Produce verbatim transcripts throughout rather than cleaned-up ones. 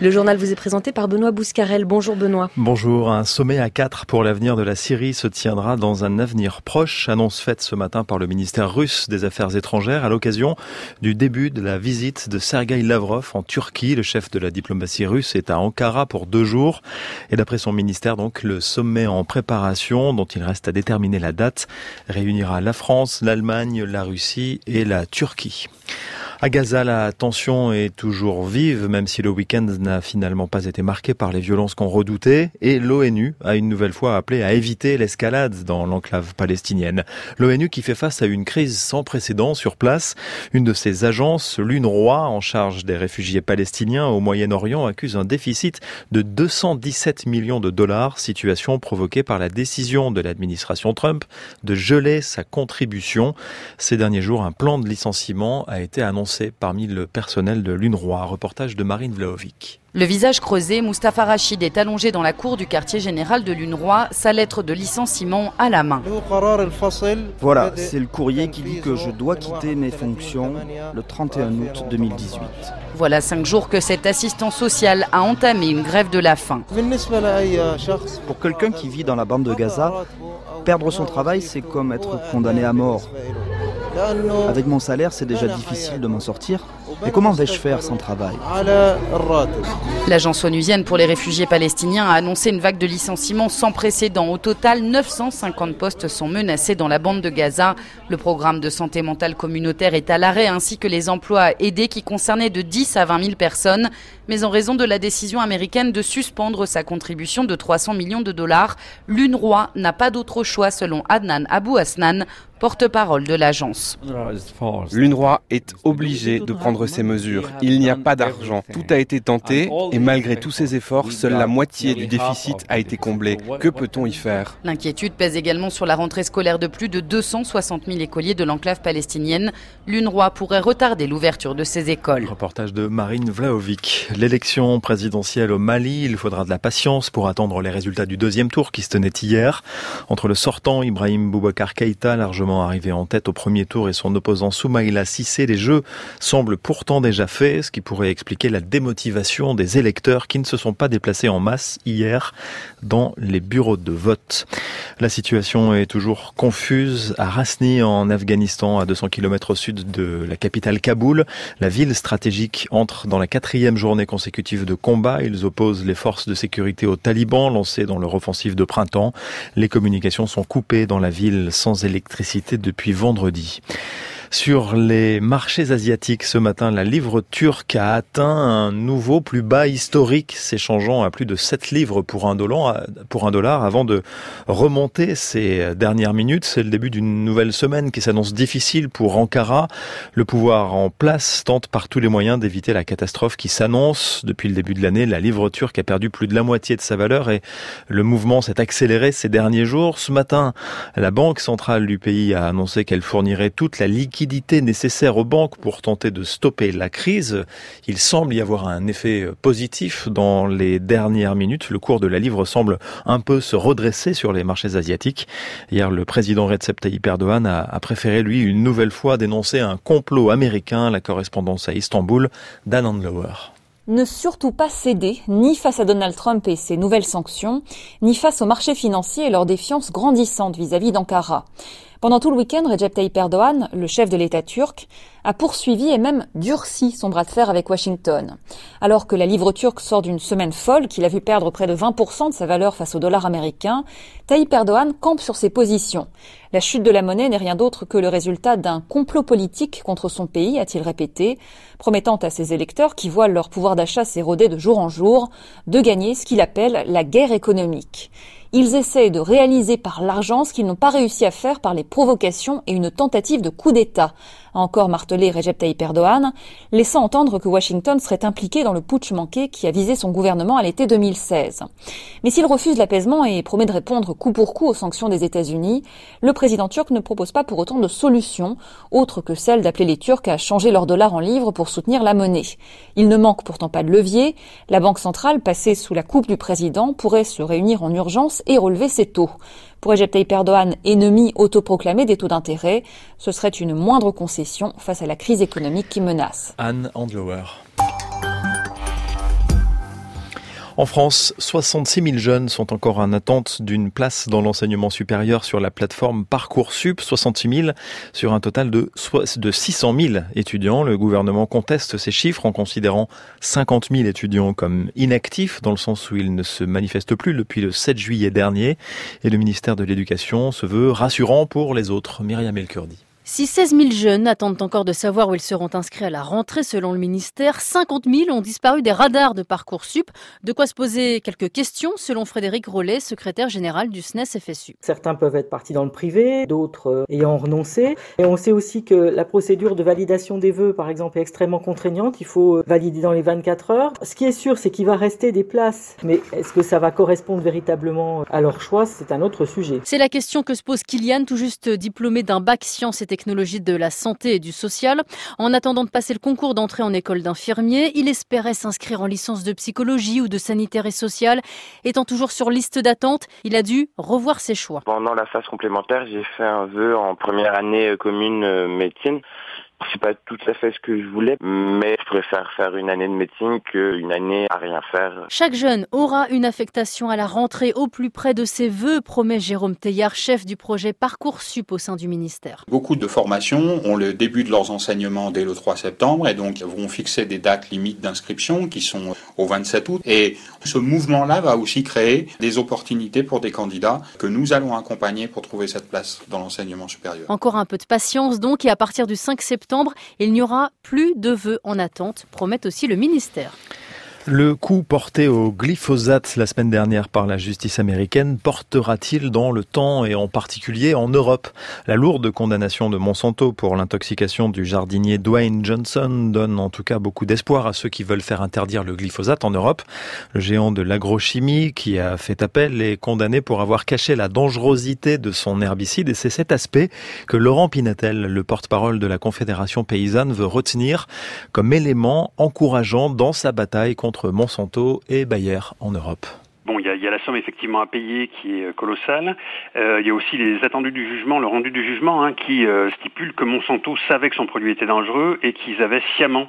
Le journal vous est présenté par Benoît Bouscarel. Bonjour Benoît. Bonjour. Un sommet à quatre pour l'avenir de la Syrie se tiendra dans un avenir proche. Annonce faite ce matin par le ministère russe des Affaires étrangères à l'occasion du début de la visite de Sergueï Lavrov en Turquie. Le chef de la diplomatie russe est à Ankara pour deux jours. Et d'après son ministère, donc, le sommet en préparation, dont il reste à déterminer la date, réunira la France, l'Allemagne, la Russie et la Turquie. À Gaza, la tension est toujours vive, même si le week-end n'a finalement pas été marqué par les violences qu'on redoutait. Et l'ONU a une nouvelle fois appelé à éviter l'escalade dans l'enclave palestinienne. L'ONU qui fait face à une crise sans précédent sur place. Une de ses agences, l'UNRWA, en charge des réfugiés palestiniens au Moyen-Orient, accuse un déficit de deux cent dix-sept millions de dollars, situation provoquée par la décision de l'administration Trump de geler sa contribution. Ces derniers jours, un plan de licenciement a été annoncé parmi le personnel de l'UNRWA. Reportage de Marine Vlahovic. Le visage creusé, Mustafa Rachid est allongé dans la cour du quartier général de l'UNRWA, sa lettre de licenciement à la main. Voilà, c'est le courrier qui dit que je dois quitter mes fonctions le trente et un août deux mille dix-huit. Voilà cinq jours que cet assistant social a entamé une grève de la faim. Pour quelqu'un qui vit dans la bande de Gaza, perdre son travail, c'est comme être condamné à mort. Avec mon salaire, c'est déjà difficile de m'en sortir. Mais comment vais-je faire sans travail ? L'agence onusienne pour les réfugiés palestiniens a annoncé une vague de licenciements sans précédent. Au total, neuf cent cinquante postes sont menacés dans la bande de Gaza. Le programme de santé mentale communautaire est à l'arrêt, ainsi que les emplois aidés qui concernaient de dix à vingt mille personnes. Mais en raison de la décision américaine de suspendre sa contribution de trois cents millions de dollars, l'UNRWA n'a pas d'autre choix, selon Adnan Abou Hasnan, porte-parole de l'agence. L'UNRWA est obligé de prendre ces mesures. Il n'y a pas d'argent. Tout a été tenté et malgré tous ces efforts, seule la moitié du déficit a été comblée. Que peut-on y faire ? L'inquiétude pèse également sur la rentrée scolaire de plus de deux cent soixante mille écoliers de l'enclave palestinienne. L'UNRWA pourrait retarder l'ouverture de ces écoles. Reportage de Marine Vlahovic. L'élection présidentielle au Mali, il faudra de la patience pour attendre les résultats du deuxième tour qui se tenait hier. Entre le sortant Ibrahim Boubacar Keïta, largement arrivé en tête au premier tour, et son opposant Soumaïla Cissé, les jeux semblent pourtant déjà faits, ce qui pourrait expliquer la démotivation des électeurs qui ne se sont pas déplacés en masse hier dans les bureaux de vote. La situation est toujours confuse à Rasni en Afghanistan, à deux cents kilomètres au sud de la capitale Kaboul. La ville stratégique entre dans la quatrième journée consécutive de combat. Ils opposent les forces de sécurité aux talibans lancés dans leur offensive de printemps. Les communications sont coupées dans la ville sans électricité depuis vendredi. Sur les marchés asiatiques ce matin, la livre turque a atteint un nouveau plus bas historique, s'échangeant à plus de sept livres pour un dollar, pour un dollar avant de remonter ces dernières minutes. C'est le début d'une nouvelle semaine qui s'annonce difficile pour Ankara. Le pouvoir en place tente par tous les moyens d'éviter la catastrophe qui s'annonce. Depuis le début de l'année, la livre turque a perdu plus de la moitié de sa valeur et le mouvement s'est accéléré ces derniers jours. Ce matin, la Banque centrale du pays a annoncé qu'elle fournirait toute la liquidité nécessaire aux banques pour tenter de stopper la crise. Il semble y avoir un effet positif dans les dernières minutes. Le cours de la livre semble un peu se redresser sur les marchés asiatiques. Hier, le président Recep Tayyip Erdogan a, a préféré, lui, une nouvelle fois dénoncer un complot américain. La correspondance à Istanbul d'Anne Andlauer. Ne surtout pas céder, ni face à Donald Trump et ses nouvelles sanctions, ni face aux marchés financiers et leur défiance grandissante vis-à-vis d'Ankara. Pendant tout le week-end, Recep Tayyip Erdogan, le chef de l'État turc, a poursuivi et même durci son bras de fer avec Washington. Alors que la livre turque sort d'une semaine folle qui l'a vu perdre près de vingt pour cent de sa valeur face au dollar américain, Tayyip Erdogan campe sur ses positions. La chute de la monnaie n'est rien d'autre que le résultat d'un complot politique contre son pays, a-t-il répété, promettant à ses électeurs, qui voient leur pouvoir d'achat s'éroder de jour en jour, de gagner ce qu'il appelle la guerre économique. Ils essaient de réaliser par l'argent ce qu'ils n'ont pas réussi à faire par les provocations et une tentative de coup d'État, a encore martelé Recep Tayyip Erdogan, laissant entendre que Washington serait impliqué dans le putsch manqué qui a visé son gouvernement à l'été deux mille seize. Mais s'il refuse l'apaisement et promet de répondre coup pour coup aux sanctions des États-Unis, le président turc ne propose pas pour autant de solution, autre que celle d'appeler les Turcs à changer leur dollar en livres pour soutenir la monnaie. Il ne manque pourtant pas de levier. La Banque centrale, passée sous la coupe du président, pourrait se réunir en urgence et relever ses taux. Pour Recep Tayyip Erdogan, ennemi autoproclamé des taux d'intérêt, ce serait une moindre concession face à la crise économique qui menace. Anne Andlauer. En France, soixante-six mille jeunes sont encore en attente d'une place dans l'enseignement supérieur sur la plateforme Parcoursup. soixante-six mille sur un total de, de six cent mille étudiants. Le gouvernement conteste ces chiffres en considérant cinquante mille étudiants comme inactifs, dans le sens où ils ne se manifestent plus depuis le sept juillet dernier. Et le ministère de l'Éducation se veut rassurant pour les autres. Myriam El-Kurdi. Si seize mille jeunes attendent encore de savoir où ils seront inscrits à la rentrée selon le ministère, cinquante mille ont disparu des radars de Parcoursup. De quoi se poser quelques questions selon Frédéric Rollet, secrétaire général du S N E S F S U. Certains peuvent être partis dans le privé, d'autres ayant renoncé. Et on sait aussi que la procédure de validation des vœux, par exemple, est extrêmement contraignante. Il faut valider dans les vingt-quatre heures. Ce qui est sûr, c'est qu'il va rester des places. Mais est-ce que ça va correspondre véritablement à leur choix ? C'est un autre sujet. C'est la question que se pose Kylian, tout juste diplômé d'un bac sciences et technologies de la santé et du social. En attendant de passer le concours d'entrée en école d'infirmier, il espérait s'inscrire en licence de psychologie ou de sanitaire et social. Étant toujours sur liste d'attente, il a dû revoir ses choix. Pendant la phase complémentaire, j'ai fait un vœu en première année commune médecine. C'est pas tout à fait ce que je voulais, mais je préfère faire une année de médecine qu'une année à rien faire. Chaque jeune aura une affectation à la rentrée au plus près de ses vœux, promet Jérôme Teillard, chef du projet Parcoursup au sein du ministère. Beaucoup de formations ont le début de leurs enseignements dès le trois septembre et donc vont fixer des dates limites d'inscription qui sont au vingt-sept août. Et ce mouvement-là va aussi créer des opportunités pour des candidats que nous allons accompagner pour trouver cette place dans l'enseignement supérieur. Encore un peu de patience donc, et à partir du cinq septembre, il n'y aura plus de vœux en attente, promet aussi le ministère. Le coup porté au glyphosate la semaine dernière par la justice américaine portera-t-il dans le temps et en particulier en Europe ? La lourde condamnation de Monsanto pour l'intoxication du jardinier Dwayne Johnson donne en tout cas beaucoup d'espoir à ceux qui veulent faire interdire le glyphosate en Europe. Le géant de l'agrochimie qui a fait appel est condamné pour avoir caché la dangerosité de son herbicide et c'est cet aspect que Laurent Pinatel, le porte-parole de la Confédération paysanne, veut retenir comme élément encourageant dans sa bataille contre entre Monsanto et Bayer en Europe. Bon, il y a, il y a la somme effectivement à payer qui est colossale. Euh, il y a aussi les attendus du jugement, le rendu du jugement, hein, qui euh, stipule que Monsanto savait que son produit était dangereux et qu'ils avaient sciemment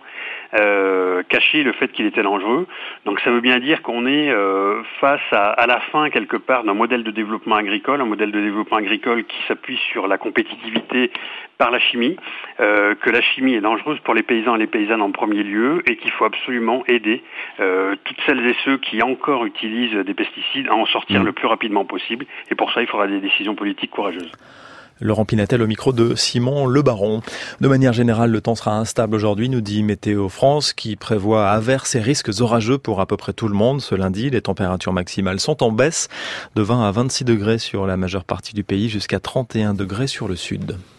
euh, caché le fait qu'il était dangereux. Donc ça veut bien dire qu'on est euh, face à, à la fin quelque part d'un modèle de développement agricole, un modèle de développement agricole qui s'appuie sur la compétitivité par la chimie, euh, que la chimie est dangereuse pour les paysans et les paysannes en premier lieu et qu'il faut absolument aider euh, toutes celles et ceux qui encore utilisent des pesticides à en sortir mmh. le plus rapidement possible. Et pour ça, il faudra des décisions politiques courageuses. Laurent Pinatel au micro de Simon Le Baron. De manière générale, le temps sera instable aujourd'hui, nous dit Météo France, qui prévoit averses et risques orageux pour à peu près tout le monde. Ce lundi, les températures maximales sont en baisse de vingt à vingt-six degrés sur la majeure partie du pays jusqu'à trente et un degrés sur le sud.